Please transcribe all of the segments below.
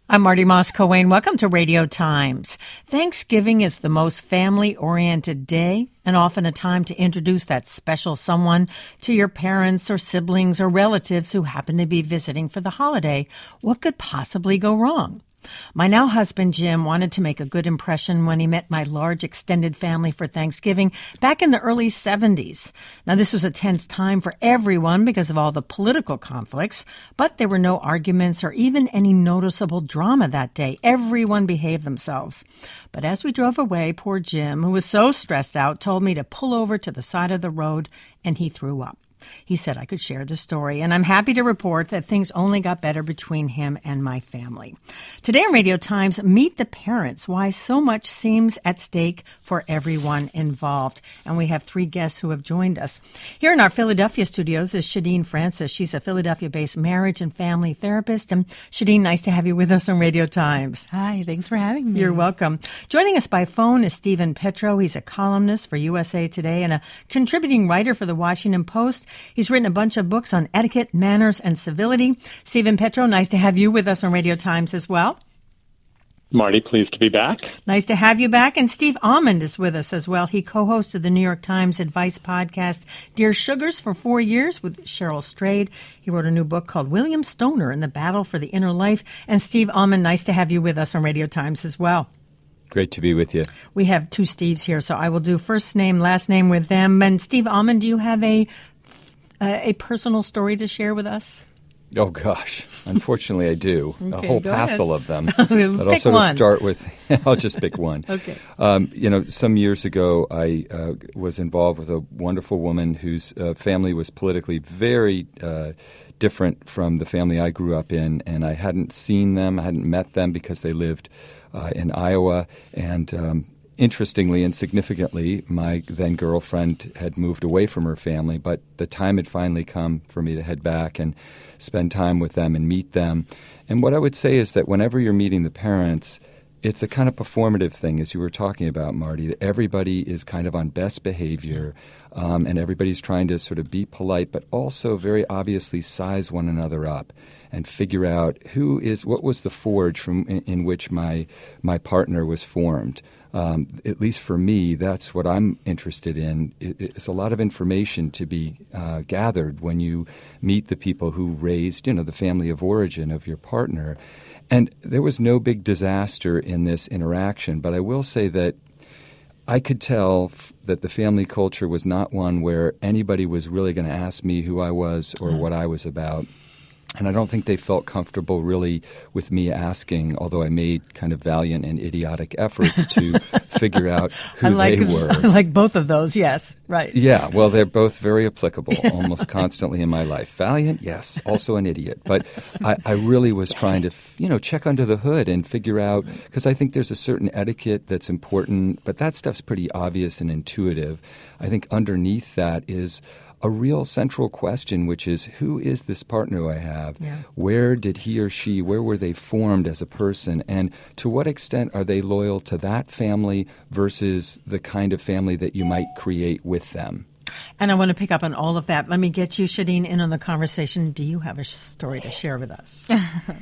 I'm Marty Moss-Coane. Welcome to Radio Times. Thanksgiving is the most family-oriented day and often a time to introduce that special someone to your parents or siblings or relatives who happen to be visiting for the holiday. What could possibly go wrong? My now husband, Jim, wanted to make a good impression when he met my large extended family for Thanksgiving back in the early 70s. Now, this was a tense time for everyone because of all the political conflicts, but there were no arguments or even any noticeable drama that day. Everyone behaved themselves. But as we drove away, poor Jim, who was so stressed out, told me to pull over to the side of the road, and he threw up. He said I could share the story, and I'm happy to report that things only got better between him and my family. Today on Radio Times, meet the parents, why so much seems at stake for everyone involved. And we have three guests who have joined us. Here in our Philadelphia studios is Shadeen Francis. She's a Philadelphia-based marriage and family therapist. And Shadeen, nice to have you with us on Radio Times. Hi, thanks for having me. You're welcome. Joining us by phone is Stephen Petro. He's a columnist for USA Today and a contributing writer for the Washington Post. He's written a bunch of books on etiquette, manners, and civility. Stephen Petro, nice to have you with us on Radio Times as well. Marty, pleased to be back. Nice to have you back. And Steve Almond is with us as well. He co-hosted the New York Times advice podcast, Dear Sugars, for 4 years with Cheryl Strayed. He wrote a new book called William Stoner and the Battle for the Inner Life. And Steve Almond, nice to have you with us on Radio Times as well. Great to be with you. We have two Steves here, so I will do first name, last name with them. And Steve Almond, do you have a personal story to share with us? Oh, gosh. Unfortunately, I do. Okay, a whole passel of them. But I'll Pick sort one. of start with, I'll just pick one. Okay. Some years ago, I was involved with a wonderful woman whose family was politically very different from the family I grew up in, and I hadn't seen them, I hadn't met them because they lived in Iowa, and interestingly and significantly, my then-girlfriend had moved away from her family, but the time had finally come for me to head back and spend time with them and meet them. And what I would say is that whenever you're meeting the parents, it's a kind of performative thing, as you were talking about, Marty, that everybody is kind of on best behavior, and everybody's trying to sort of be polite, but also very obviously size one another up and figure out what was the forge in which my partner was formed. At least for me, that's what I'm interested in. It's a lot of information to be gathered when you meet the people who raised, the family of origin of your partner. And there was no big disaster in this interaction, but I will say that I could tell that the family culture was not one where anybody was really going to ask me who I was or what I was about. And I don't think they felt comfortable really with me asking, although I made kind of valiant and idiotic efforts to figure out who they were. I like both of those, yes, right. Yeah, well, they're both very applicable almost constantly in my life. Valiant, yes, also an idiot. But I really was trying to, check under the hood and figure out, because I think there's a certain etiquette that's important, but that stuff's pretty obvious and intuitive. I think underneath that is a real central question, which is, who is this partner I have? Yeah. Where were they formed as a person? And to what extent are they loyal to that family versus the kind of family that you might create with them? And I want to pick up on all of that. Let me get you, Shadeen, in on the conversation. Do you have a story to share with us?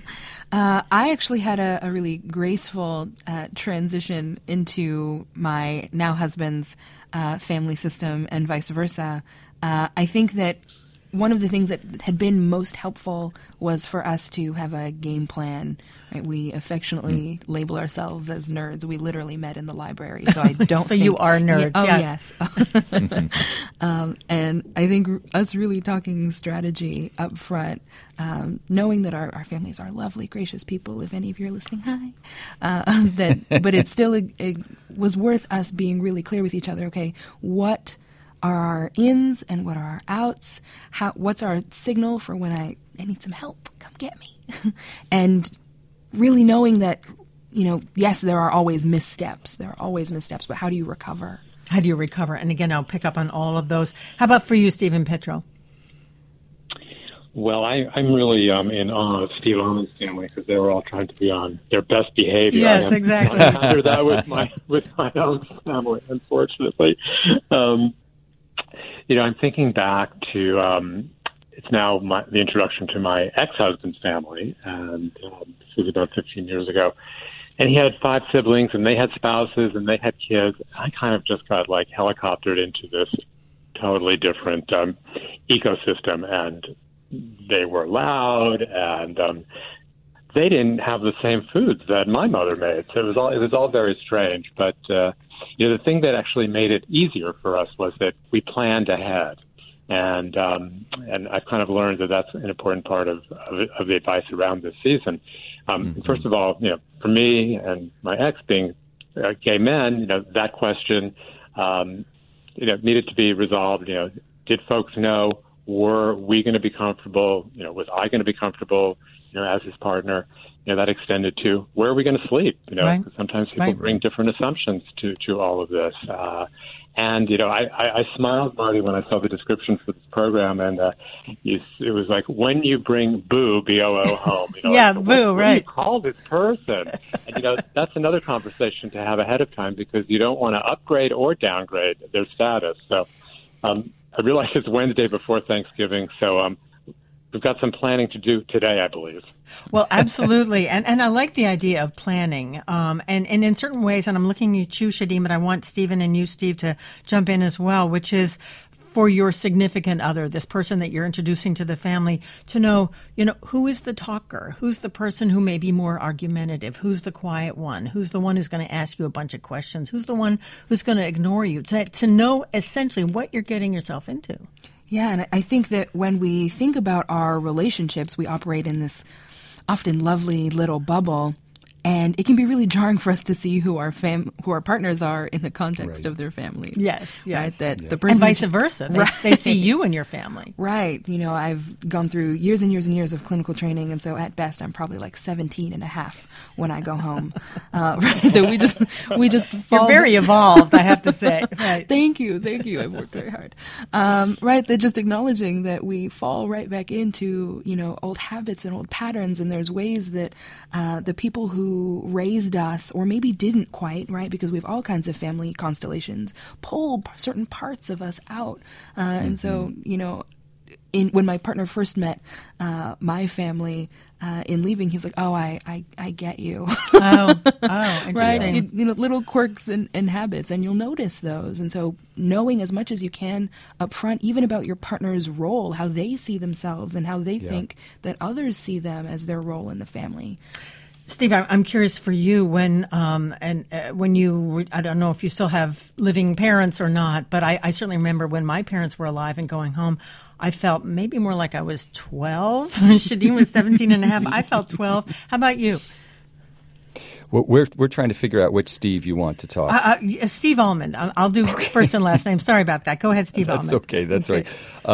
I actually had a really graceful transition into my now husband's family system and vice versa. I think that one of the things that had been most helpful was for us to have a game plan. Right? We affectionately label ourselves as nerds. We literally met in the library, so I don't. So you are nerds? Yes. And I think us really talking strategy up front, knowing that our families are lovely, gracious people. If any of you are listening, hi. But it still was worth us being really clear with each other. Okay, what are our ins and what are our outs? What's our signal for when I need some help? Come get me. And really knowing that, yes, there are always missteps. But how do you recover? How do you recover? And again, I'll pick up on all of those. How about for you, Stephen Petro? Well, I'm really in awe of Steve Almond's family because they were all trying to be on their best behavior. Yes, exactly. I under that with my own family, unfortunately. I'm thinking back to it's now the introduction to my ex-husband's family, and this was about 15 years ago. And he had 5 siblings, and they had spouses, and they had kids. I kind of just got like helicoptered into this totally different ecosystem, and they were loud, and they didn't have the same foods that my mother made. So it was all very strange. But the thing that actually made it easier for us was that we planned ahead, and I've kind of learned that that's an important part of the advice around this season. First of all, for me and my ex being gay men, that question, needed to be resolved. Did folks know? Were we going to be comfortable? Was I going to be comfortable? As his partner, that extended to where are we going to sleep? Right. Sometimes people bring different assumptions to all of this. And I smiled, Marty, when I saw the description for this program, and it was like, when you bring Boo, B-O-O, home. Yeah, like, Boo, what right. do you call this person? And, that's another conversation to have ahead of time, because you don't want to upgrade or downgrade their status. So I realize it's Wednesday before Thanksgiving, so we've got some planning to do today, I believe. Well, absolutely. And I like the idea of planning. And in certain ways, and I'm looking at you, Shadim, but I want Stephen and you, Steve, to jump in as well, which is for your significant other, this person that you're introducing to the family, to know, who is the talker? Who's the person who may be more argumentative? Who's the quiet one? Who's the one who's going to ask you a bunch of questions? Who's the one who's going to ignore you? To know essentially what you're getting yourself into. Yeah, and I think that when we think about our relationships, we operate in this often lovely little bubble, and it can be really jarring for us to see who our partners are in the context of their families. Yes. Right? That the And person vice versa. They see you and your family. Right. I've gone through years and years and years of clinical training, and so at best I'm probably like 17 and a half when I go home. Right? That we just fall. You're very evolved, I have to say. Right. Thank you. I've worked very hard. Right. That just acknowledging that we fall right back into, old habits and old patterns, and there's ways that the people who raised us, or maybe didn't quite, right, because we have all kinds of family constellations, pull certain parts of us out. And so, when my partner first met my family, in leaving, he was like, "Oh, I get you." Oh, interesting. Right? Little quirks and habits, and you'll notice those. And so, knowing as much as you can up front, even about your partner's role, how they see themselves, and how they think that others see them as their role in the family. Steve, I'm curious for you when you, I don't know if you still have living parents or not, but I certainly remember when my parents were alive and going home, I felt maybe more like I was 12. Shadim was 17 and a half. I felt 12. How about you? Well, we're trying to figure out which Steve you want to talk. Steve Allman. I'll do first and last name. Sorry about that. Go ahead, Steve Allman. That's okay. That's right.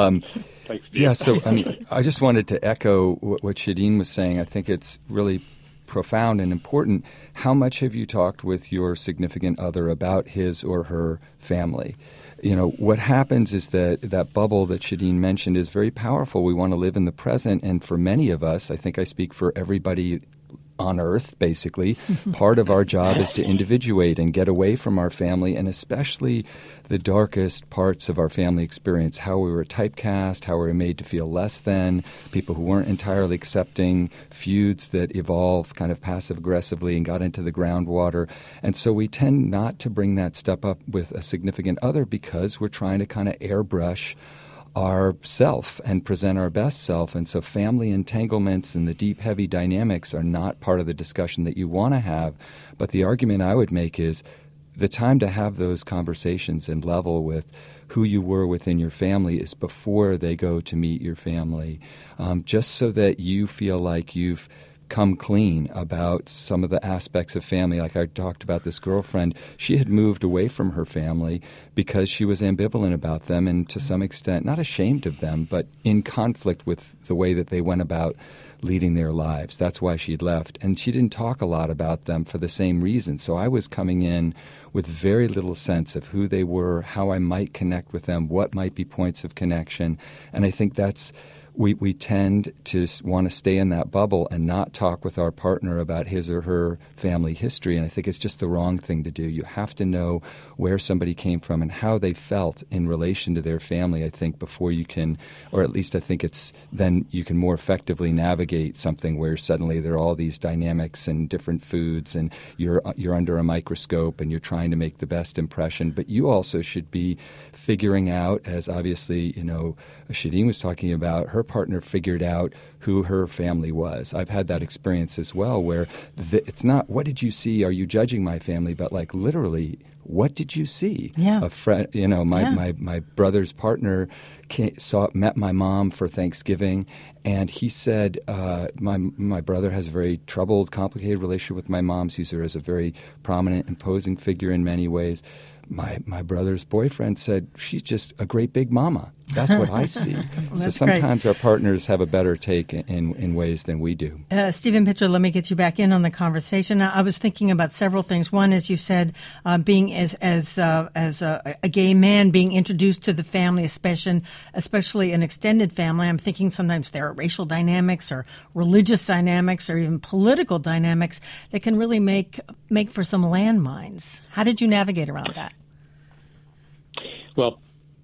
So I just wanted to echo what Shadim was saying. I think it's really profound and important. How much have you talked with your significant other about his or her family? What happens is that bubble that Shadim mentioned is very powerful. We want to live in the present, and for many of us, I think I speak for everybody on earth, basically, part of our job is to individuate and get away from our family, and especially the darkest parts of our family experience, how we were typecast, how we were made to feel less than, people who weren't entirely accepting, feuds that evolved kind of passive-aggressively and got into the groundwater. And so we tend not to bring that stuff up with a significant other because we're trying to kind of airbrush our self and present our best self. And so family entanglements and the deep, heavy dynamics are not part of the discussion that you want to have. But the argument I would make is the time to have those conversations and level with who you were within your family is before they go to meet your family, just so that you feel like you've come clean about some of the aspects of family. Like I talked about this girlfriend, she had moved away from her family because she was ambivalent about them and to some extent not ashamed of them, but in conflict with the way that they went about leading their lives. That's why she'd left. And she didn't talk a lot about them for the same reason. So I was coming in with very little sense of who they were, how I might connect with them, what might be points of connection. And I think that's we tend to want to stay in that bubble and not talk with our partner about his or her family history. And I think it's just the wrong thing to do. You have to know where somebody came from and how they felt in relation to their family, I think, before you can, or at least I think it's then you can more effectively navigate something where suddenly there are all these dynamics and different foods and you're under a microscope and you're trying to make the best impression. But you also should be figuring out, as obviously, Shadeen was talking about, her partner figured out who her family was. I've had that experience as well, where it's not, what did you see? Are you judging my family? But like literally, what did you see? Yeah. A friend, my brother's partner met my mom for Thanksgiving, and he said, my brother has a very troubled, complicated relationship with my mom. Sees her as a very prominent, imposing figure in many ways. My brother's boyfriend said, she's just a great big mama. That's what I see. So sometimes our partners have a better take in ways than we do. Stephen Pitcher, let me get you back in on the conversation. I was thinking about several things. One, as you said, being as a gay man, being introduced to the family, especially an extended family. I'm thinking sometimes there are racial dynamics or religious dynamics or even political dynamics that can really make for some landmines. How did you navigate around that? Well,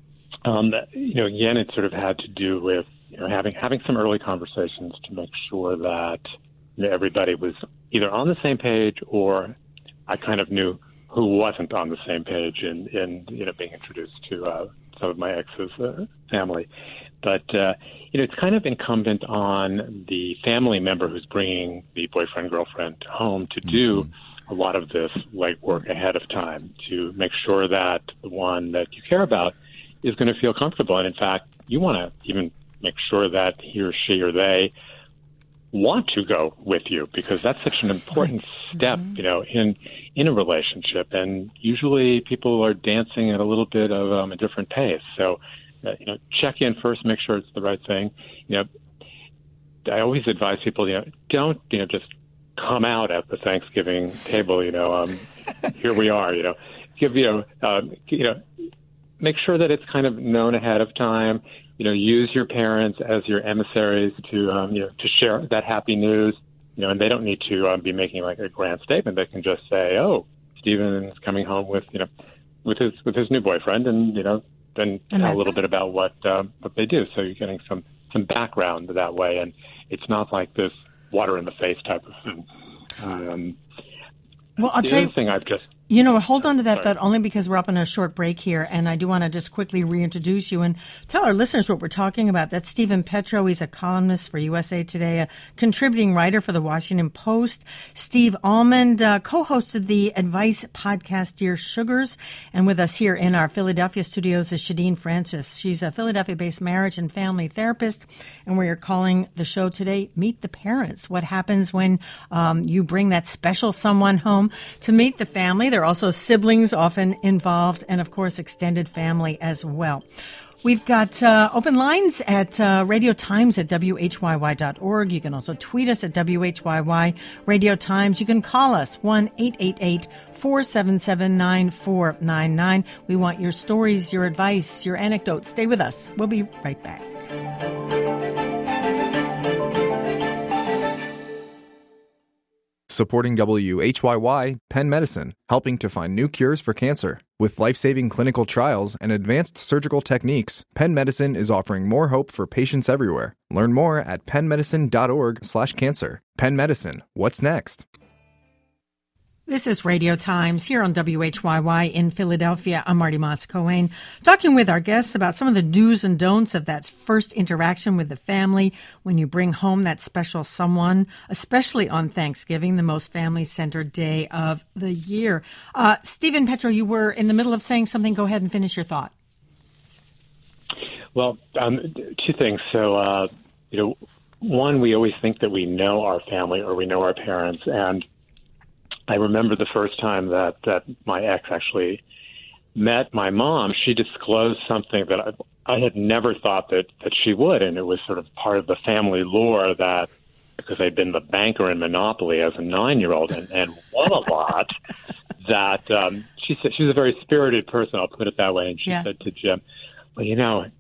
again, it sort of had to do with having some early conversations to make sure that everybody was either on the same page, or I kind of knew who wasn't on the same page in being introduced to some of my ex's family. But it's kind of incumbent on the family member who's bringing the boyfriend, girlfriend home to do a lot of this legwork ahead of time to make sure that the one that you care about is going to feel comfortable. And in fact, you want to even make sure that he or she or they want to go with you, because that's such an important step, in a relationship. And usually people are dancing at a little bit of a different pace. So, check in first, make sure it's the right thing. I always advise people, don't, just come out at the Thanksgiving table, here we are, give, make sure that it's kind of known ahead of time. Use your parents as your emissaries to share that happy news. And they don't need to be making like a grand statement. They can just say, "Oh, Stephen's coming home with his new boyfriend," and then tell a little bit about what they do. So you're getting some background that way, and it's not like this water in the face type of thing. Well, I'll tell you. Thing I've just. Hold on to that thought only because we're up on a short break here, and I do want to just quickly reintroduce you and tell our listeners what we're talking about. That's Stephen Petro. He's a columnist for USA Today, a contributing writer for the Washington Post. Steve Almond co-hosted the advice podcast Dear Sugars, and with us here in our Philadelphia studios is Shadeen Francis. She's a Philadelphia-based marriage and family therapist, and we are calling the show today Meet the Parents. What happens when you bring that special someone home to meet the family? There are also siblings often involved, and of course extended family as well. We've got open lines at Radio Times at WHYY.org. You can also tweet us at WHYY Radio Times. You can call us 1-888-477-9499. We want your stories, your advice, your anecdotes. Stay with us. We'll be right back. Supporting WHYY, Penn Medicine, helping to find new cures for cancer. With life-saving clinical trials and advanced surgical techniques, Penn Medicine is offering more hope for patients everywhere. Learn more at pennmedicine.org/cancer. Penn Medicine, what's next? This is Radio Times here on WHYY in Philadelphia. I'm Marty Moss-Cohen, talking with our guests about some of the do's and don'ts of that first interaction with the family when you bring home that special someone, especially on Thanksgiving, the most family-centered day of the year. Stephen Petro, you were in the middle of saying something. Go ahead and finish your thought. Well, two things. So, one, we always think that we know our family or we know our parents, and I remember the first time that my ex actually met my mom. She disclosed something that I had never thought that she would, and it was sort of part of the family lore that because I'd been the banker in Monopoly as a 9-year-old and won a lot, that she said she was a very spirited person, I'll put it that way, and she said to Jim, well,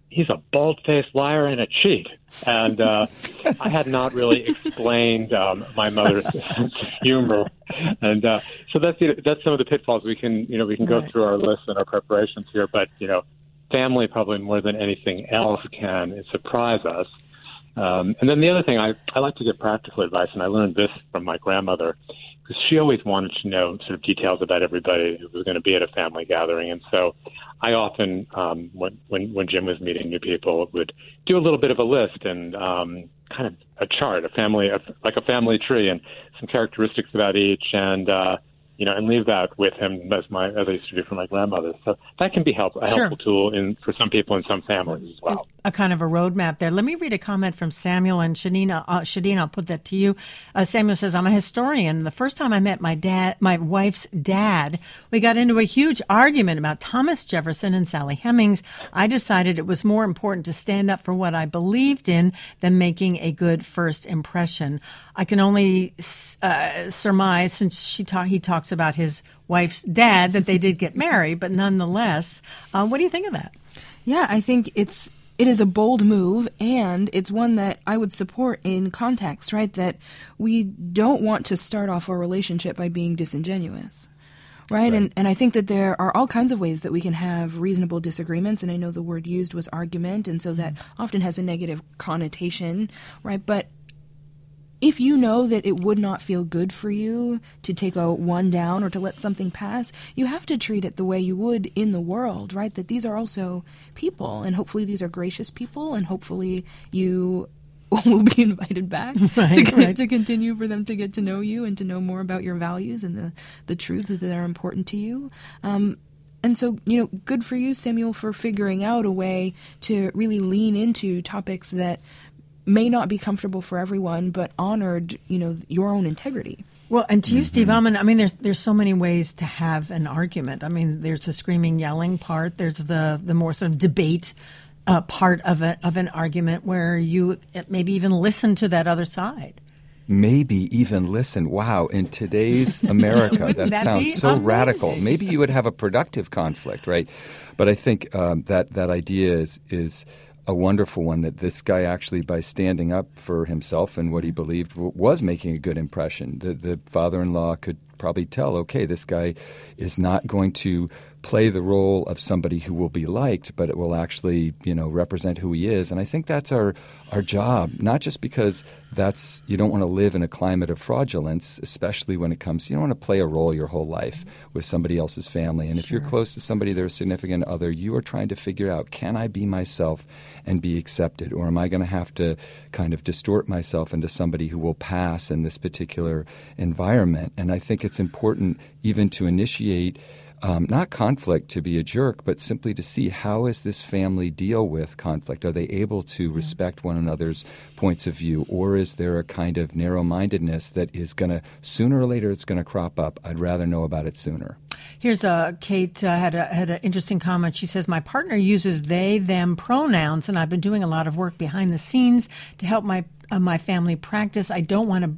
he's a bald-faced liar and a cheat. And I had not really explained my mother's sense of humor. And so that's some of the pitfalls. We can go through our lists and our preparations here, but, family probably more than anything else can surprise us. And then the other thing, I like to give practical advice, and I learned this from my grandmother, because she always wanted to know sort of details about everybody who was going to be at a family gathering. And so I often, when Jim was meeting new people, would do a little bit of a list and kind of a chart, like a family tree, and some characteristics about each, and and leave that with him as I used to do for my grandmother. So that can be a helpful tool for some people in some families as well. A kind of a roadmap there. Let me read a comment from Samuel and Shadina. Shadina, I'll put that to you. Samuel says, I'm a historian. The first time I met my wife's dad, we got into a huge argument about Thomas Jefferson and Sally Hemings. I decided it was more important to stand up for what I believed in than making a good first impression. I can only surmise, since he talks about his wife's dad, that they did get married, but nonetheless, what do you think of that? Yeah, I think it is a bold move, and it's one that I would support in context, right? That we don't want to start off our relationship by being disingenuous, right? And I think that there are all kinds of ways that we can have reasonable disagreements, and I know the word used was argument, and so that often has a negative connotation, right? But if you know that it would not feel good for you to take a one down or to let something pass, you have to treat it the way you would in the world, right? That these are also people, and hopefully these are gracious people, and hopefully you will be invited back to continue for them to get to know you and to know more about your values and the truths that are important to you. And so, good for you, Samuel, for figuring out a way to really lean into topics that may not be comfortable for everyone, but honored, your own integrity. Well, and to you, Steve, there's so many ways to have an argument. There's the screaming, yelling part. There's the more sort of debate part of an argument where you maybe even listen to that other side. Maybe even listen. Wow, in today's America, that sounds so amazing. Radical. Maybe you would have a productive conflict, right? But I think that idea is a wonderful one, that this guy actually, by standing up for himself and what he believed, was making a good impression. The father-in-law could probably tell, okay, this guy is not going to play the role of somebody who will be liked, but it will actually, represent who he is. And I think that's our job, not just because you don't want to live in a climate of fraudulence, especially when it comes, you don't want to play a role your whole life with somebody else's family. And if you're close to somebody, their significant other, you are trying to figure out, can I be myself and be accepted? Or am I going to have to kind of distort myself into somebody who will pass in this particular environment? And I think it's important even to initiate not conflict to be a jerk, but simply to see, how is this family deal with conflict? Are they able to respect one another's points of view? Or is there a kind of narrow-mindedness that is going to, sooner or later, it's going to crop up? I'd rather know about it sooner. Here's Kate had an interesting comment. She says, my partner uses they, them pronouns, and I've been doing a lot of work behind the scenes to help my family practice. I don't want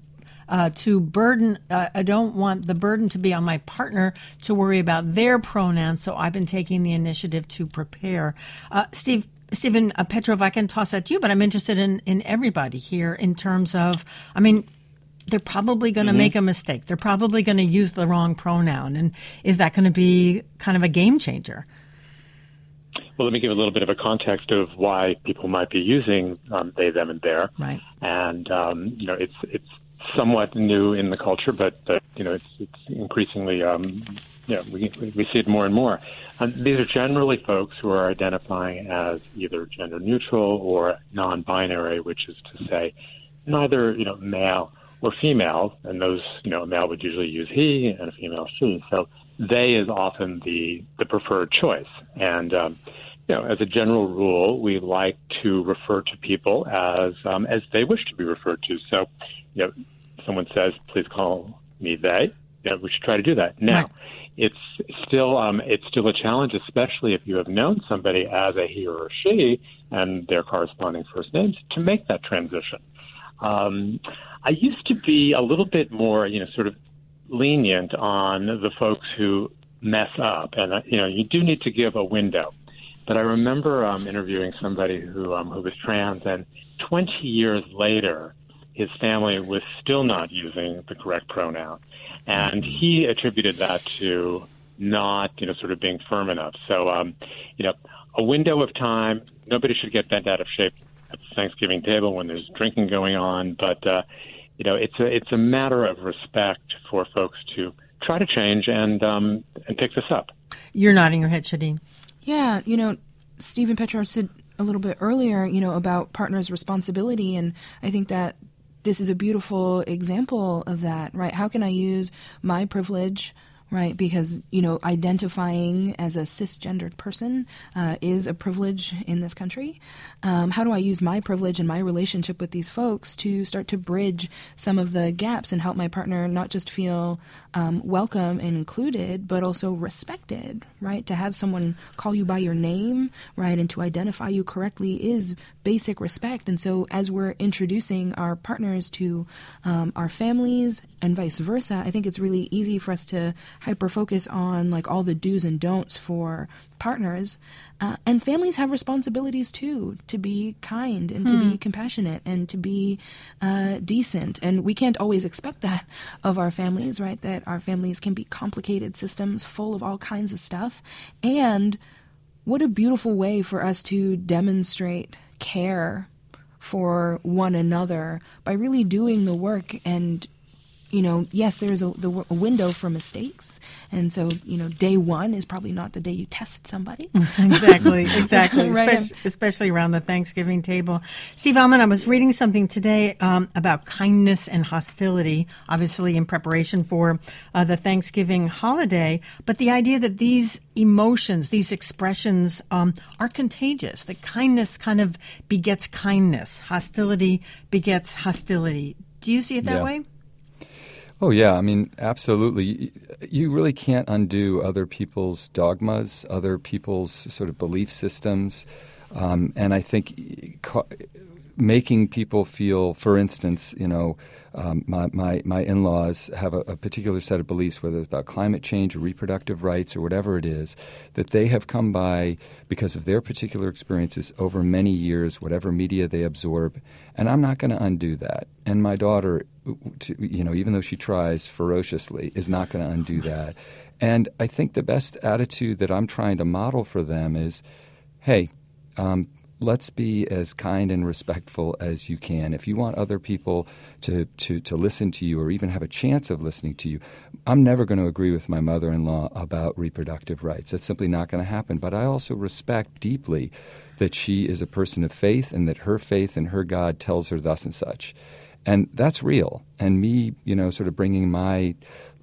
I don't want the burden to be on my partner to worry about their pronouns, so I've been taking the initiative to prepare. Stephen Petrov, I can toss that to you, but I'm interested in everybody here in terms of, they're probably going to make a mistake. They're probably going to use the wrong pronoun. And is that going to be kind of a game changer? Well, let me give a little bit of a context of why people might be using they, them, and their. Right. And, it's somewhat new in the culture, but it's increasingly, we see it more and more. These are generally folks who are identifying as either gender neutral or non-binary, which is to say neither, male or female, and those, a male would usually use he and a female she. So they is often the preferred choice. And, as a general rule, we like to refer to people as they wish to be referred to. So, someone says, please call me they, we should try to do that. Now, it's still a challenge, especially if you have known somebody as a he or a she and their corresponding first names, to make that transition. I used to be a little bit more, sort of lenient on the folks who mess up. And, you do need to give a window. But I remember interviewing somebody who was trans, and 20 years later, his family was still not using the correct pronoun. And he attributed that to not, sort of being firm enough. So, a window of time, nobody should get bent out of shape at the Thanksgiving table when there's drinking going on. But, it's a matter of respect for folks to try to change and pick this up. You're nodding your head, Shadeen. Yeah, Stephen Petrarch said a little bit earlier, about partners' responsibility, and I think that this is a beautiful example of that, right? How can I use my privilege, right? Because, identifying as a cisgendered person is a privilege in this country. How do I use my privilege and my relationship with these folks to start to bridge some of the gaps and help my partner not just feel welcome and included, but also respected, right? To have someone call you by your name, right, and to identify you correctly is basic respect. And so as we're introducing our partners to our families and vice versa, I think it's really easy for us to hyper-focus on like all the do's and don'ts for partners. And families have responsibilities too, to be kind and to be compassionate and to be decent. And we can't always expect that of our families, right? That our families can be complicated systems full of all kinds of stuff. And what a beautiful way for us to demonstrate care for one another by really doing the work. And yes, there's a window for mistakes. And so, day one is probably not the day you test somebody. Exactly. Right. Especially around the Thanksgiving table. Steve Almond, I was reading something today about kindness and hostility, obviously in preparation for the Thanksgiving holiday. But the idea that these emotions, these expressions are contagious, that kindness kind of begets kindness, hostility begets hostility. Do you see it that way? Oh, yeah. I mean, absolutely. You really can't undo other people's dogmas, other people's sort of belief systems. And I think making people feel, for instance, my in-laws have a particular set of beliefs, whether it's about climate change or reproductive rights or whatever it is, that they have come by because of their particular experiences over many years, whatever media they absorb. And I'm not going to undo that. And my daughter, even though she tries ferociously, is not going to undo that. And I think the best attitude that I'm trying to model for them is, hey, let's be as kind and respectful as you can. If you want other people to listen to you or even have a chance of listening to you, I'm never going to agree with my mother-in-law about reproductive rights. That's simply not going to happen. But I also respect deeply that she is a person of faith and that her faith in her God tells her thus and such. And that's real. And me, sort of bringing my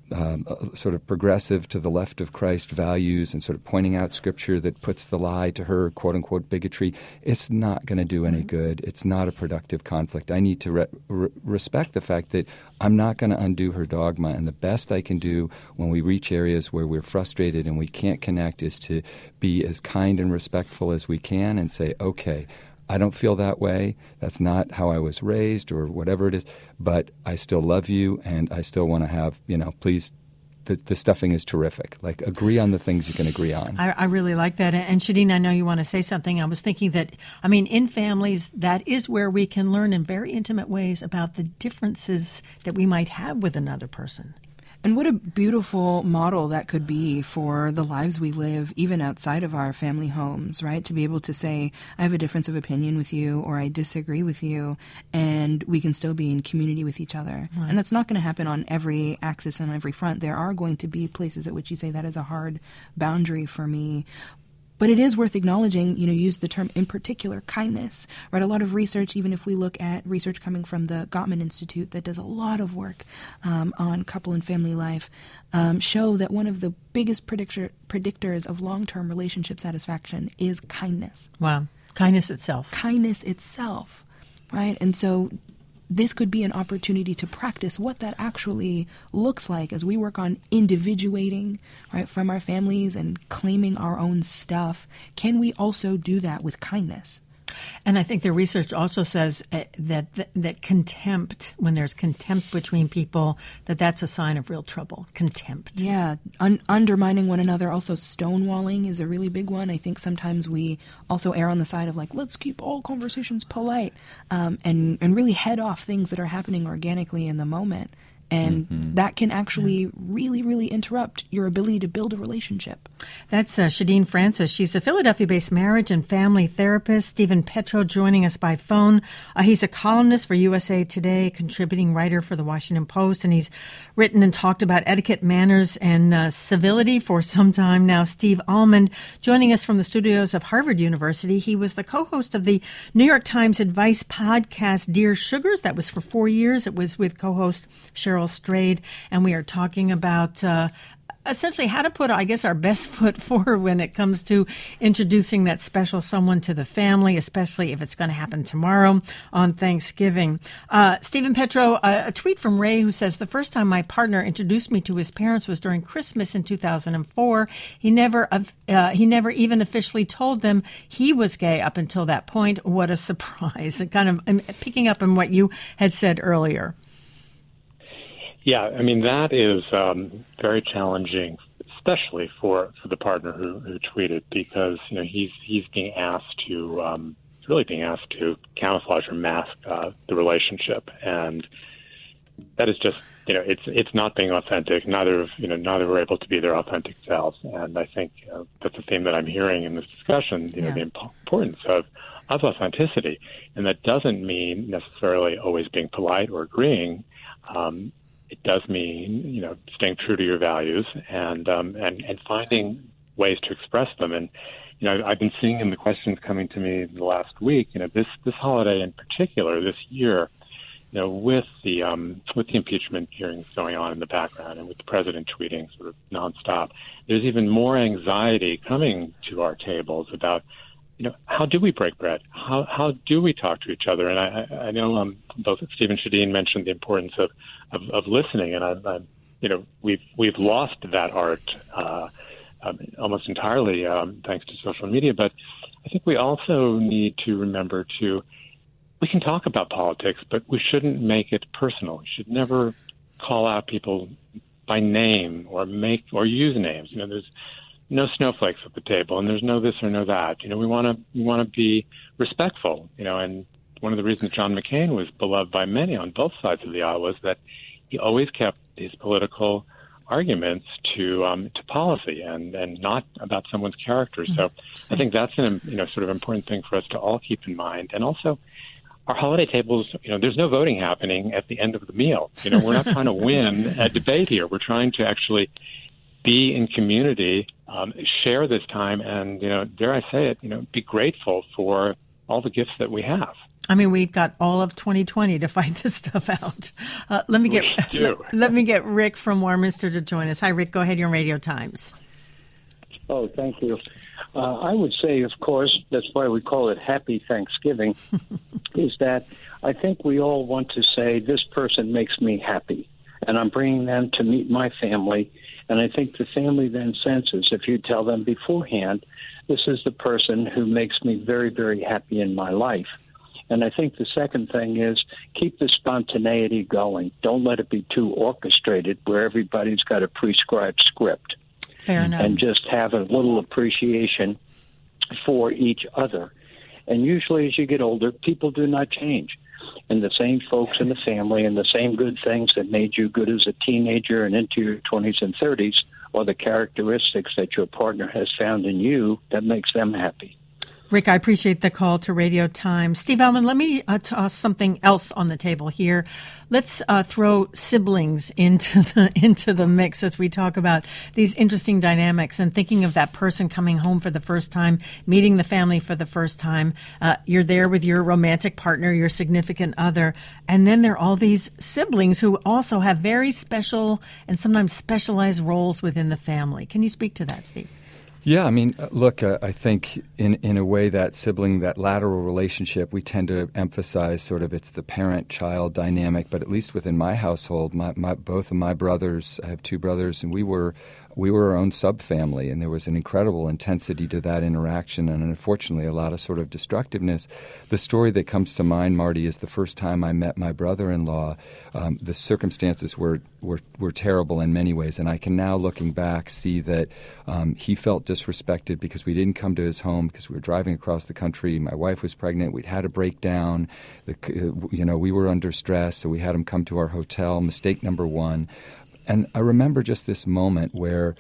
sort of progressive to the left of Christ values and sort of pointing out Scripture that puts the lie to her quote-unquote bigotry, it's not going to do any good. It's not a productive conflict. I need to respect the fact that I'm not going to undo her dogma, and the best I can do when we reach areas where we're frustrated and we can't connect is to be as kind and respectful as we can and say, okay, I don't feel that way. That's not how I was raised or whatever it is. But I still love you, and I still want to have, please, the stuffing is terrific. Like, agree on the things you can agree on. I really like that. And Shadeen, I know you want to say something. I was thinking that, in families, that is where we can learn in very intimate ways about the differences that we might have with another person. And what a beautiful model that could be for the lives we live, even outside of our family homes, right? To be able to say, I have a difference of opinion with you, or I disagree with you, and we can still be in community with each other. Right. And that's not going to happen on every axis and on every front. There are going to be places at which you say, that is a hard boundary for me. But it is worth acknowledging, use the term in particular, kindness, right? A lot of research, even if we look at research coming from the Gottman Institute that does a lot of work on couple and family life, show that one of the biggest predictors of long-term relationship satisfaction is kindness. Wow. Kindness itself. Kindness itself, right? And so this could be an opportunity to practice what that actually looks like as we work on individuating, right, from our families and claiming our own stuff. Can we also do that with kindness, And I think the research also says that contempt, when there's contempt between people, that's a sign of real trouble. Contempt. Yeah, undermining one another. Also, stonewalling is a really big one. I think sometimes we also err on the side of like, let's keep all conversations polite, and really head off things that are happening organically in the moment. And that can actually really, really interrupt your ability to build a relationship. That's Shadeen Francis. She's a Philadelphia-based marriage and family therapist. Stephen Petro joining us by phone. He's a columnist for USA Today, contributing writer for the Washington Post, and he's written and talked about etiquette, manners, and civility for some time now. Steve Almond joining us from the studios of Harvard University. He was the co-host of the New York Times advice podcast, Dear Sugars. That was for 4 years. It was with co-host Cheryl Strayed, and we are talking about essentially how to put, I guess, our best foot forward when it comes to introducing that special someone to the family, especially if it's going to happen tomorrow on Thanksgiving. Stephen Petro, a tweet from Ray who says, the first time my partner introduced me to his parents was during Christmas in 2004. He never even officially told them he was gay up until that point. What a surprise. Kind of picking up on what you had said earlier. Yeah, I mean, that is very challenging, especially for the partner who tweeted, because, you know, he's being asked to camouflage or mask the relationship, and that is just, you know, it's not being authentic. Neither were able to be their authentic selves, and I think that's a theme that I'm hearing in this discussion. You know, the importance of authenticity, and that doesn't mean necessarily always being polite or agreeing. It does mean, you know, staying true to your values and finding ways to express them. And, you know, I've been seeing in the questions coming to me in the last week, you know, this holiday in particular, this year, you know, with the impeachment hearings going on in the background and with the president tweeting sort of nonstop, there's even more anxiety coming to our tables about, you know, how do we break bread? How do we talk to each other? And I know both Steve and Shadeen mentioned the importance of listening, and I'm you know, we've lost that art almost entirely thanks to social media. But I think we also need to remember we can talk about politics, but we shouldn't make it personal. We should never call out people by name or use names. You know, there's no snowflakes at the table, and there's no this or no that. You know, we want to be respectful. You know, and one of the reasons John McCain was beloved by many on both sides of the aisle was that he always kept these political arguments to policy and not about someone's character. So I think that's an sort of important thing for us to all keep in mind. And also, our holiday tables, you know, there's no voting happening at the end of the meal. You know, we're not trying to win a debate here. We're trying to actually be in community, share this time, and, you know, dare I say it, you know, be grateful for all the gifts that we have. I mean, we've got all of 2020 to fight this stuff out. Let me get Rick from Warminster to join us. Hi, Rick. Go ahead. You're on Radio Times. Oh, thank you. I would say, of course, that's why we call it Happy Thanksgiving, is that I think we all want to say, this person makes me happy, and I'm bringing them to meet my family. And I think the family then senses, if you tell them beforehand, this is the person who makes me very, very happy in my life. And I think the second thing is keep the spontaneity going. Don't let it be too orchestrated where everybody's got a prescribed script. Fair enough. And just have a little appreciation for each other. And usually as you get older, people do not change. And the same folks in the family and the same good things that made you good as a teenager and into your 20s and 30s are the characteristics that your partner has found in you that makes them happy. Rick, I appreciate the call to Radio Times. Steve Almond, let me toss something else on the table here. Let's throw siblings into the mix as we talk about these interesting dynamics and thinking of that person coming home for the first time, meeting the family for the first time. You're there with your romantic partner, your significant other, and then there are all these siblings who also have very special and sometimes specialized roles within the family. Can you speak to that, Steve? Yeah, I mean, look, I think in a way that sibling, that lateral relationship, we tend to emphasize sort of it's the parent-child dynamic. But at least within my household, both of my brothers, I have two brothers, and we were our own subfamily, and there was an incredible intensity to that interaction, and unfortunately a lot of sort of destructiveness. The story that comes to mind, Marty, is the first time I met my brother-in-law. The circumstances were terrible in many ways, and I can now, looking back, see that he felt disrespected because we didn't come to his home because we were driving across the country. My wife was pregnant. We'd had a breakdown. We were under stress, so we had him come to our hotel. Mistake number one. And I remember just this moment where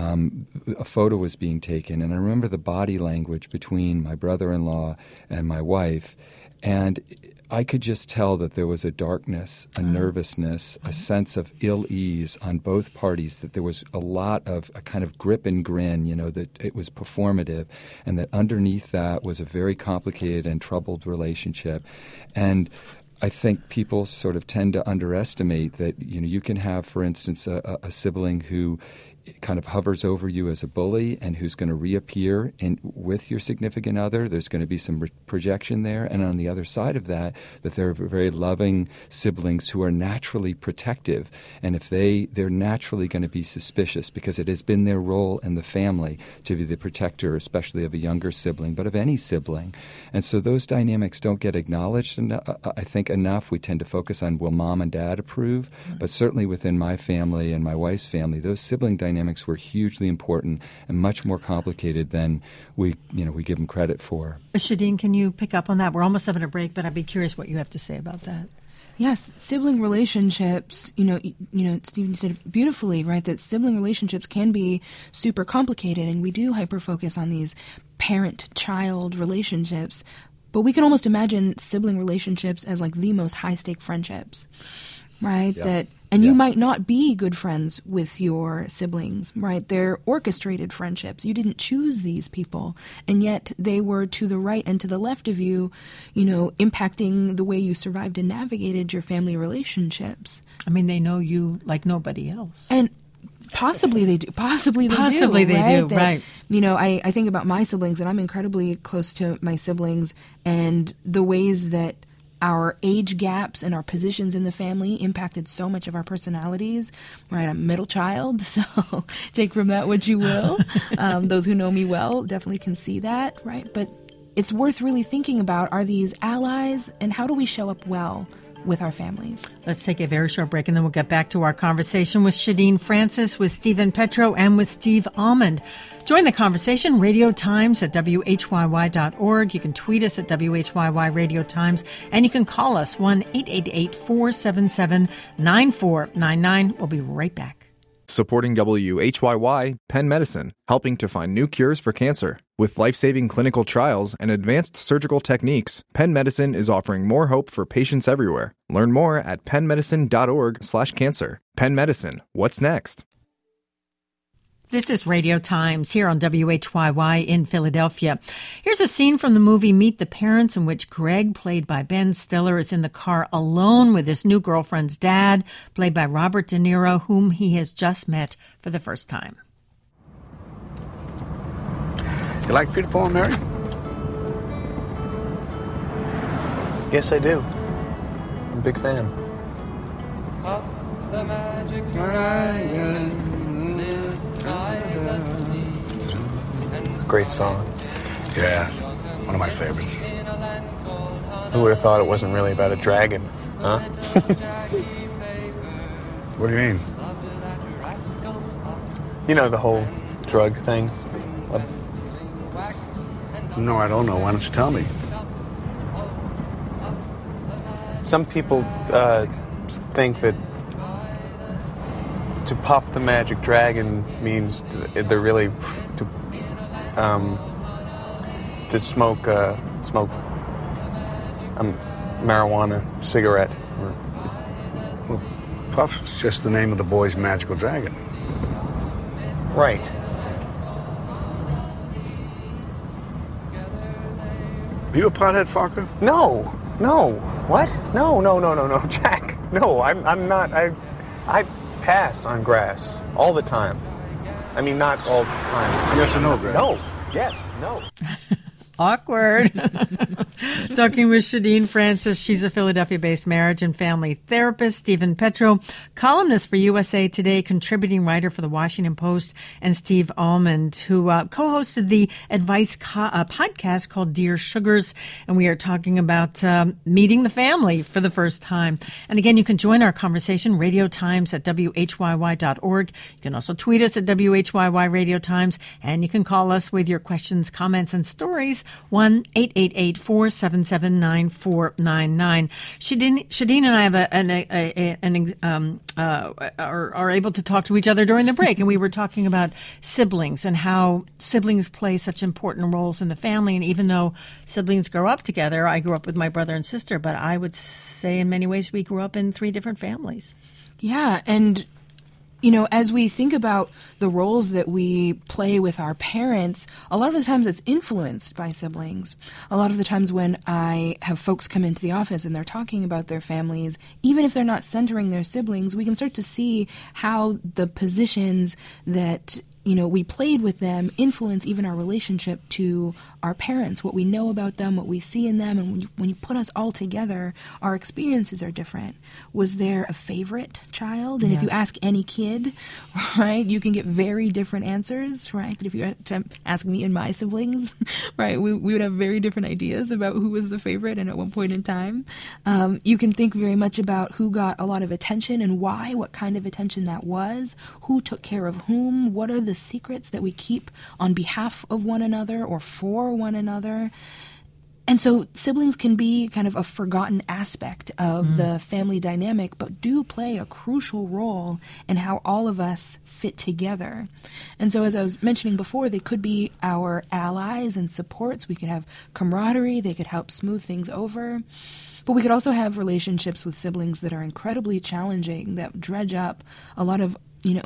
a photo was being taken, and I remember the body language between my brother-in-law and my wife, and I could just tell that there was a darkness, a nervousness, a sense of ill ease on both parties, that there was a lot of a kind of grip and grin, that it was performative, and that underneath that was a very complicated and troubled relationship. And I think people sort of tend to underestimate that, you can have, for instance, a sibling who kind of hovers over you as a bully and who's going to reappear with your significant other. There's going to be some projection there. And on the other side of that there are very loving siblings who are naturally protective. And if they're naturally going to be suspicious because it has been their role in the family to be the protector, especially of a younger sibling, but of any sibling. And so those dynamics don't get acknowledged, I think, enough. We tend to focus on, will mom and dad approve? But certainly within my family and my wife's family, those sibling dynamics were hugely important and much more complicated than we give them credit for. Shadeen, can you pick up on that? We're almost having a break, but I'd be curious what you have to say about that. Yes, sibling relationships, Stephen said beautifully, right, that sibling relationships can be super complicated, and we do hyper-focus on these parent-child relationships, but we can almost imagine sibling relationships as like the most high-stake friendships, right? Yeah. You might not be good friends with your siblings, right? They're orchestrated friendships. You didn't choose these people, and yet they were to the right and to the left of you, impacting the way you survived and navigated your family relationships. I mean, they know you like nobody else. And possibly they do. Possibly they do, right? I think about my siblings, and I'm incredibly close to my siblings, and the ways that our age gaps and our positions in the family impacted so much of our personalities, right? I'm a middle child, so take from that what you will. Those who know me well definitely can see that, right? But it's worth really thinking about, are these allies, and how do we show up well with our families? Let's take a very short break, and then we'll get back to our conversation with Shadeen Francis, with Stephen Petro, and with Steve Almond. Join the conversation, Radio Times at WHYY.org. You can tweet us at WHYY Radio Times, and you can call us 1-888-477-9499. We'll be right back. Supporting WHYY, Penn Medicine, helping to find new cures for cancer. With life-saving clinical trials and advanced surgical techniques, Penn Medicine is offering more hope for patients everywhere. Learn more at pennmedicine.org/cancer. Penn Medicine, what's next? This is Radio Times here on WHYY in Philadelphia. Here's a scene from the movie Meet the Parents, in which Greg, played by Ben Stiller, is in the car alone with his new girlfriend's dad, played by Robert De Niro, whom he has just met for the first time. You like Peter, Paul, and Mary? Yes, I do. I'm a big fan. Of the magic dragon. Great song. Yeah, one of my favorites. Who would have thought it wasn't really about a dragon, huh? What do you mean? You know, the whole drug thing? No, I don't know. Why don't you tell me? Some people think that to puff the magic dragon means they're really to smoke marijuana cigarette. Well, Puff's just the name of the boy's magical dragon. Right. Are you a pothead, Fokker? No. What? No, Jack. No, I'm not. I pass on grass all the time. I mean, not all the time. Yes or no, Greg? No. Yes. No. Awkward. Talking with Shadeen Francis. She's a Philadelphia-based marriage and family therapist. Stephen Petro, columnist for USA Today, contributing writer for the Washington Post, and Steve Almond, who co-hosted the advice podcast called Dear Sugars. And we are talking about meeting the family for the first time. And again, you can join our conversation, Radio Times at WHYY.org. You can also tweet us at WHYY Radio Times, and you can call us with your questions, comments, and stories. 1-888-477-9499. Shadeen and I are able to talk to each other during the break, and we were talking about siblings and how siblings play such important roles in the family. And even though siblings grow up together, I grew up with my brother and sister, but I would say in many ways we grew up in 3 different families. Yeah, and you know, as we think about the roles that we play with our parents, a lot of the times it's influenced by siblings. A lot of the times when I have folks come into the office and they're talking about their families, even if they're not centering their siblings, we can start to see how the positions that we played with them influence even our relationship to our parents, what we know about them, what we see in them. And when you put us all together, our experiences are different. Was there a favorite child? And if you ask any kid, right, you can get very different answers, right? If you were to ask me and my siblings, right, we would have very different ideas about who was the favorite and at one point in time. You can think very much about who got a lot of attention and why, what kind of attention that was, who took care of whom, what are the secrets that we keep on behalf of one another or for one another. And so siblings can be kind of a forgotten aspect of the family dynamic, but do play a crucial role in how all of us fit together. And so as I was mentioning before, they could be our allies and supports. We could have camaraderie. They could help smooth things over. But we could also have relationships with siblings that are incredibly challenging, that dredge up a lot of,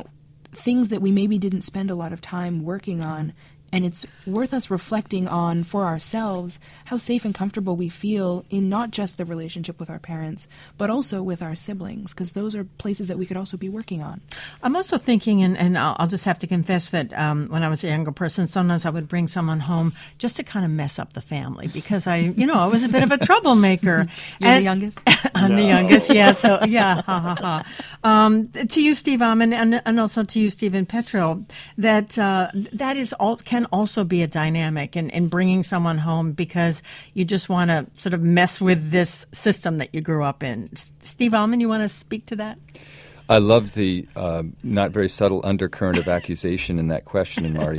things that we maybe didn't spend a lot of time working on. And it's worth us reflecting on for ourselves how safe and comfortable we feel in not just the relationship with our parents, but also with our siblings, because those are places that we could also be working on. I'm also thinking, and I'll just have to confess that when I was a younger person, sometimes I would bring someone home just to kind of mess up the family because I was a bit of a troublemaker. You're the youngest? I'm the youngest, yeah. So, yeah, ha, ha, ha. To you, Steve Almond, and also to you, Stephen Petro, that is all can also be a dynamic in bringing someone home because you just want to sort of mess with this system that you grew up in. Steve Almond, you want to speak to that? I love the not very subtle undercurrent of accusation in that question, Marty.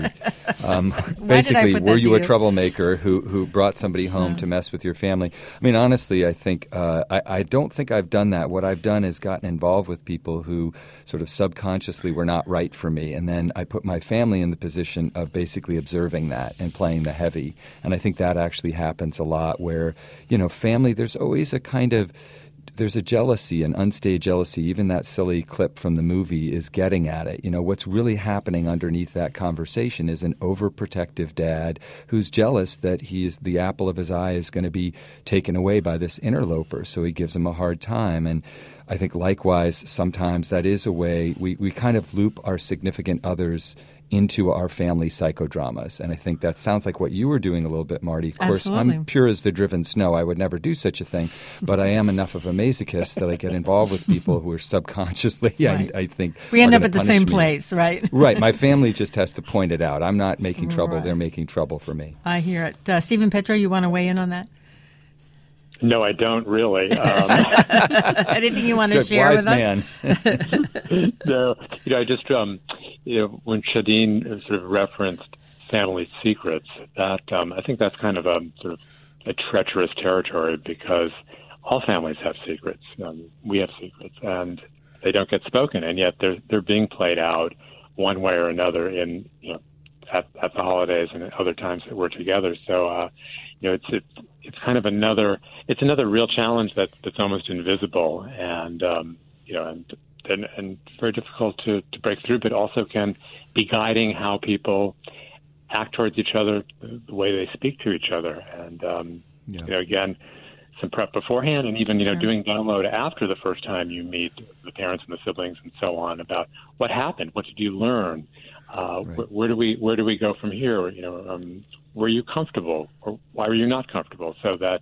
Basically, were you a troublemaker who brought somebody home to mess with your family? I mean, honestly, I think I don't think I've done that. What I've done is gotten involved with people who sort of subconsciously were not right for me, and then I put my family in the position of basically observing that and playing the heavy. And I think that actually happens a lot where, family, there's always a kind of there's a jealousy, an unstaged jealousy. Even that silly clip from the movie is getting at it. What's really happening underneath that conversation is an overprotective dad who's jealous that the apple of his eye is going to be taken away by this interloper, so he gives him a hard time. And I think likewise, sometimes that is a way we kind of loop our significant others into our family psychodramas. And I think that sounds like what you were doing a little bit, Marty. Of course, Absolutely. I'm pure as the driven snow. I would never do such a thing. But I am enough of a masochist that I get involved with people who are subconsciously, right. I think, we end up at the same place, right? Right. My family just has to point it out. I'm not making trouble. Right. They're making trouble for me. I hear it. Stephen Petro, you want to weigh in on that? No, I don't really. Anything you want to share with us? No, I just, when Shadeen sort of referenced family secrets, that I think that's kind of a sort of a treacherous territory because all families have secrets. We have secrets, and they don't get spoken, and yet they're being played out one way or another in at the holidays and at other times that we're together. So it's kind of another real challenge that's almost invisible and very difficult to break through, but also can be guiding how people act towards each other, the way they speak to each other. And again, some prep beforehand, and even Sure. doing download after the first time you meet the parents and the siblings and so on about what happened, what did you learn, where do we go from here? Were you comfortable, or why were you not comfortable? So that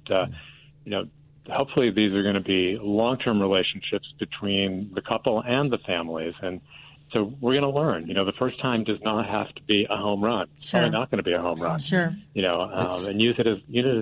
hopefully these are going to be long-term relationships between the couple and the families, and so we're going to learn. The first time does not have to be a home run. It's Sure. probably not going to be a home run. Sure. And use it as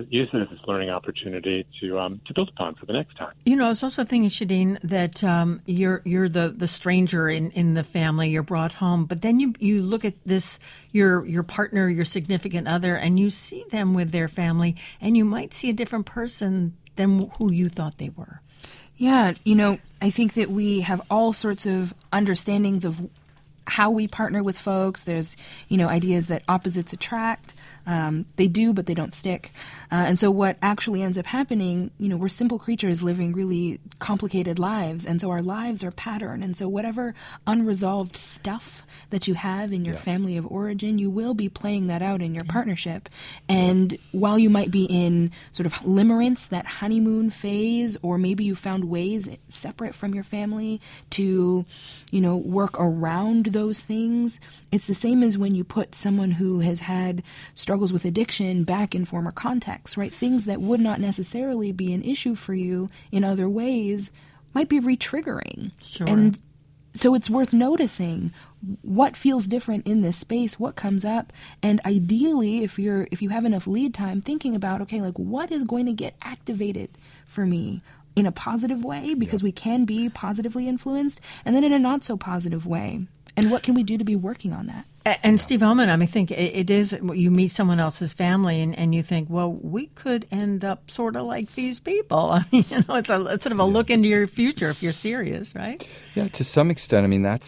a learning opportunity to build upon for the next time. I was also thinking, Shadeen, that you're the stranger in the family. You're brought home, but then you look at this your partner, your significant other, and you see them with their family, and you might see a different person than who you thought they were. Yeah, I think that we have all sorts of understandings of how we partner with folks. There's, ideas that opposites attract. They do, but they don't stick. And so what actually ends up happening, we're simple creatures living really complicated lives. And so our lives are patterned. And so whatever unresolved stuff that you have in your family of origin, you will be playing that out in your partnership. And while you might be in sort of limerence, that honeymoon phase, or maybe you found ways separate from your family to, work around those things, it's the same as when you put someone who has had struggles with addiction back in former contexts, right? Things that would not necessarily be an issue for you in other ways might be re-triggering. Sure. And so it's worth noticing what feels different in this space, what comes up, and ideally, if you have enough lead time, thinking about, okay, like what is going to get activated for me in a positive way, because we can be positively influenced, and then in a not so positive way. And what can we do to be working on that? And Steve Ullman, I think it is, you meet someone else's family and you think, well, we could end up sort of like these people. It's sort of a look into your future if you're serious, right? Yeah, to some extent.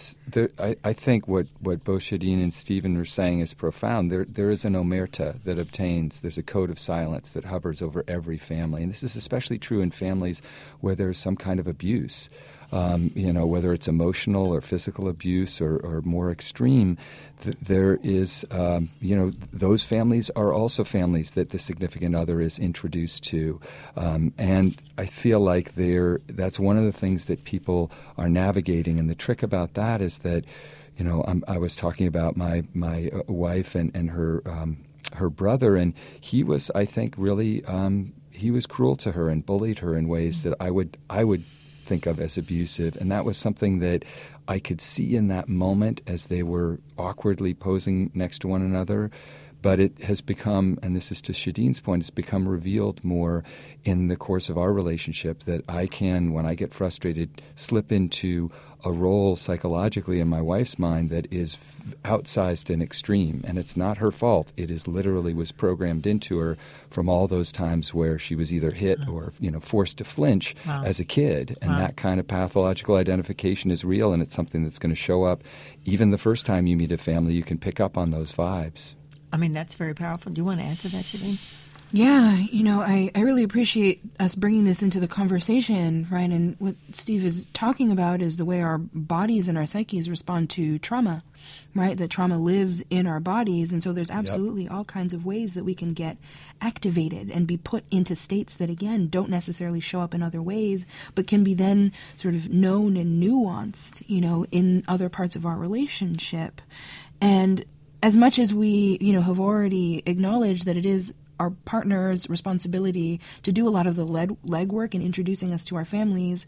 I think what both Shadeen and Stephen are saying is profound. There is an omerta that obtains. There's a code of silence that hovers over every family. And this is especially true in families where there's some kind of abuse. Whether it's emotional or physical abuse or more extreme, there is, those families are also families that the significant other is introduced to. And I feel like that's one of the things that people are navigating. And the trick about that is that, I was talking about my wife and her brother, and he was, I think, really, he was cruel to her and bullied her in ways that I would think of as abusive, and that was something that I could see in that moment as they were awkwardly posing next to one another. But it has become, and this is to Shadeen's point, it's become revealed more in the course of our relationship that I can, when I get frustrated, slip into a role psychologically in my wife's mind that is outsized and extreme. And it's not her fault. It is literally was programmed into her from all those times where she was either hit or, forced to flinch as a kid. And that kind of pathological identification is real, and it's something that's going to show up even the first time you meet a family. You can pick up on those vibes. That's very powerful. Do you want to add to that, Shadeen? Yeah, I really appreciate us bringing this into the conversation, right? And what Steve is talking about is the way our bodies and our psyches respond to trauma, right? That trauma lives in our bodies. And so there's absolutely all kinds of ways that we can get activated and be put into states that, again, don't necessarily show up in other ways, but can be then sort of known and nuanced, in other parts of our relationship. And as much as we, have already acknowledged that it is our partner's responsibility to do a lot of the legwork in introducing us to our families,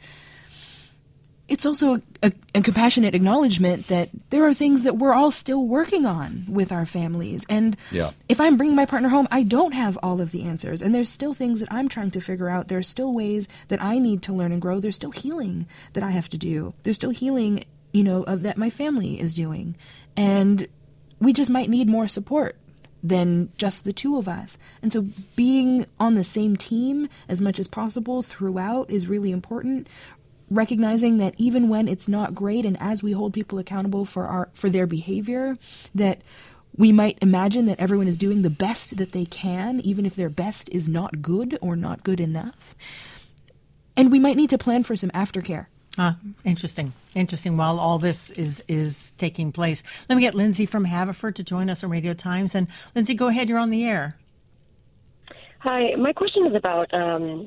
it's also a compassionate acknowledgement that there are things that we're all still working on with our families. And if I'm bringing my partner home, I don't have all of the answers. And there's still things that I'm trying to figure out. There's still ways that I need to learn and grow. There's still healing that I have to do. There's still healing, that my family is doing. And we just might need more support than just the two of us. And so being on the same team as much as possible throughout is really important. Recognizing that even when it's not great, and as we hold people accountable for their behavior, that we might imagine that everyone is doing the best that they can, even if their best is not good or not good enough. And we might need to plan for some aftercare. Interesting. While all this is taking place, let me get Lindsay from Haverford to join us on Radio Times. And Lindsay, go ahead. You're on the air. Hi. My question is about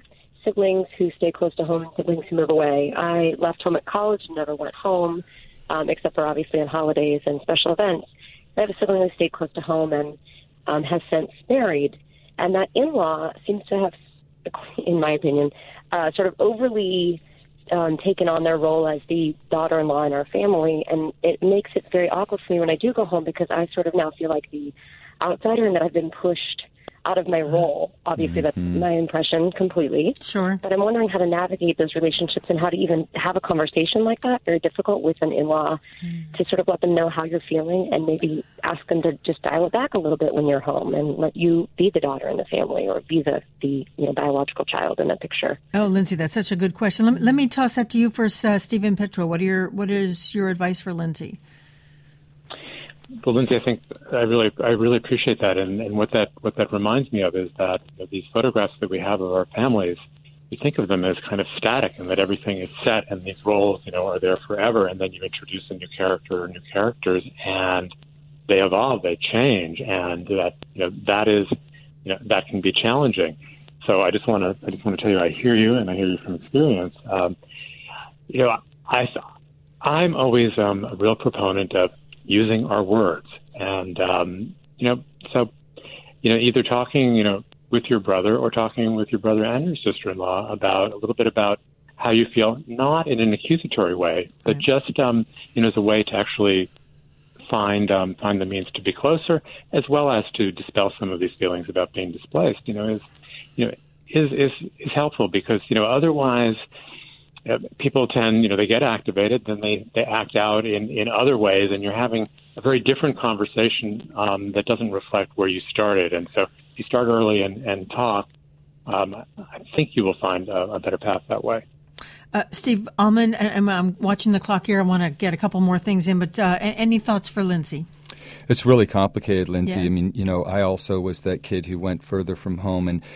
siblings who stay close to home and siblings who move away. I left home at college and never went home, except for obviously on holidays and special events. I have a sibling who stayed close to home and has since married. And that in-law seems to have, in my opinion, sort of overly taken on their role as the daughter-in-law in our family. And it makes it very awkward for me when I do go home because I sort of now feel like the outsider and that I've been pushed out of my role. Obviously, that's my impression completely. Sure. But I'm wondering how to navigate those relationships and how to even have a conversation like that. Very difficult with an in-law to sort of let them know how you're feeling and maybe ask them to just dial it back a little bit when you're home and let you be the daughter in the family or be the biological child in the picture. Oh, Lindsay, that's such a good question. Let me toss that to you first, Stephen Petro. What is your advice for Lindsay? Well, Lindsay, I think I really appreciate that, and what that reminds me of is that these photographs that we have of our families, we think of them as kind of static, and that everything is set, and these roles, are there forever, and then you introduce a new character or new characters, and they evolve, they change, and that can be challenging. So I just want to tell you, I hear you, and I hear you from experience. I'm always a real proponent of using our words, and either talking, with your brother or talking with your brother and your sister-in-law about a little bit about how you feel, not in an accusatory way, but just as a way to actually find the means to be closer, as well as to dispel some of these feelings about being displaced. Is helpful because otherwise. People tend, they get activated, then they act out in other ways, and you're having a very different conversation that doesn't reflect where you started. And so if you start early and talk, I think you will find a better path that way. Steve Almond, I'm watching the clock here. I want to get a couple more things in, but any thoughts for Lindsay? It's really complicated, Lindsay. Yeah. I mean, I also was that kid who went further from home, and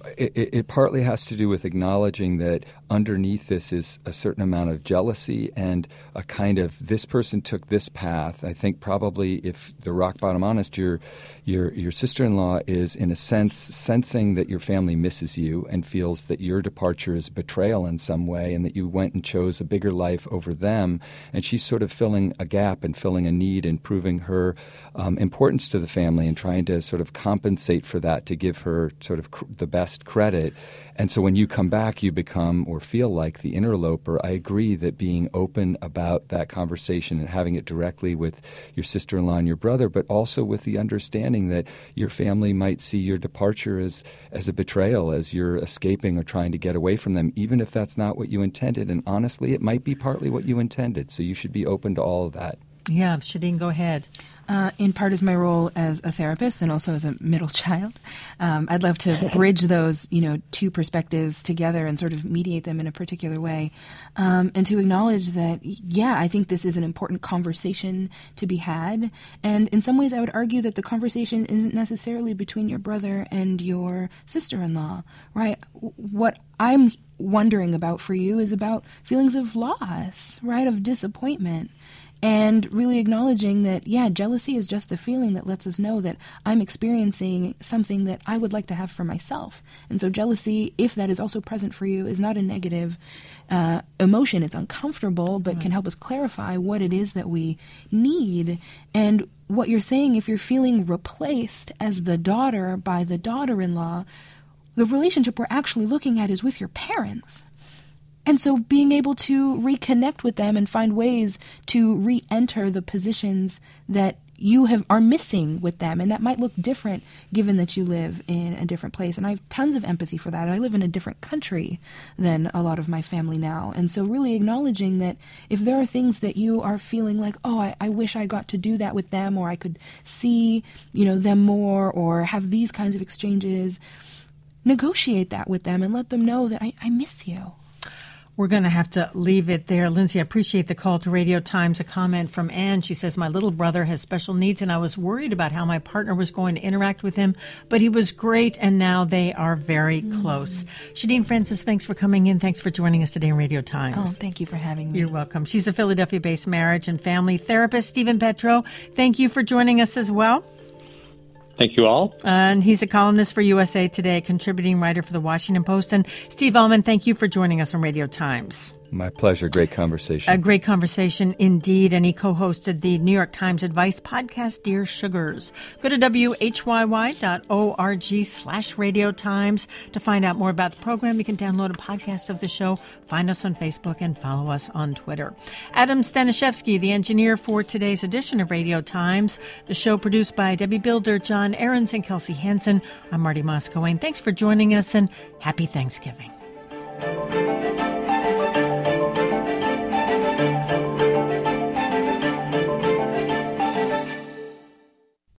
it partly has to do with acknowledging that underneath this is a certain amount of jealousy and a kind of this person took this path. I think probably, if the rock bottom honest, your sister-in-law is in a sense sensing that your family misses you and feels that your departure is betrayal in some way, and that you went and chose a bigger life over them, and she's sort of filling a gap and filling a need and proving her importance to the family and trying to sort of compensate for that to give her sort of the best credit. And so when you come back, you become or feel like the interloper. I agree that being open about that conversation and having it directly with your sister-in-law and your brother, but also with the understanding that your family might see your departure as a betrayal, as you're escaping or trying to get away from them, even if that's not what you intended. And honestly, it might be partly what you intended. So you should be open to all of that. Yeah, Shadeen, go ahead. In part as my role as a therapist and also as a middle child, I'd love to bridge those, two perspectives together and sort of mediate them in a particular way, and to acknowledge that, I think this is an important conversation to be had. And in some ways, I would argue that the conversation isn't necessarily between your brother and your sister-in-law, right? What I'm wondering about for you is about feelings of loss, right, of disappointment. And really acknowledging that, jealousy is just a feeling that lets us know that I'm experiencing something that I would like to have for myself. And so jealousy, if that is also present for you, is not a negative emotion. It's uncomfortable, but can help us clarify what it is that we need. And what you're saying, if you're feeling replaced as the daughter by the daughter-in-law, the relationship we're actually looking at is with your parents. And so being able to reconnect with them and find ways to re-enter the positions that you are missing with them. And that might look different given that you live in a different place. And I have tons of empathy for that. I live in a different country than a lot of my family now. And so really acknowledging that if there are things that you are feeling like, I wish I got to do that with them, or I could see, them more, or have these kinds of exchanges, negotiate that with them and let them know that I miss you. We're going to have to leave it there. Lindsay, I appreciate the call to Radio Times. A comment from Anne. She says, my little brother has special needs, and I was worried about how my partner was going to interact with him, but he was great, and now they are very close. Shadeen Francis, thanks for coming in. Thanks for joining us today in Radio Times. Oh, thank you for having me. You're welcome. She's a Philadelphia-based marriage and family therapist. Stephen Petro, thank you for joining us as well. Thank you all. And he's a columnist for USA Today, contributing writer for the Washington Post. And Steve Ullman, thank you for joining us on Radio Times. My pleasure. Great conversation. A great conversation indeed. And he co-hosted the New York Times advice podcast, Dear Sugars. Go to whyy.org/Radio Times to find out more about the program. You can download a podcast of the show, find us on Facebook, and follow us on Twitter. Adam Staniszewski, the engineer for today's edition of Radio Times. The show produced by Debbie Builder, John Ahrens, and Kelsey Hansen. I'm Marty Moscoe. Thanks for joining us, and happy Thanksgiving.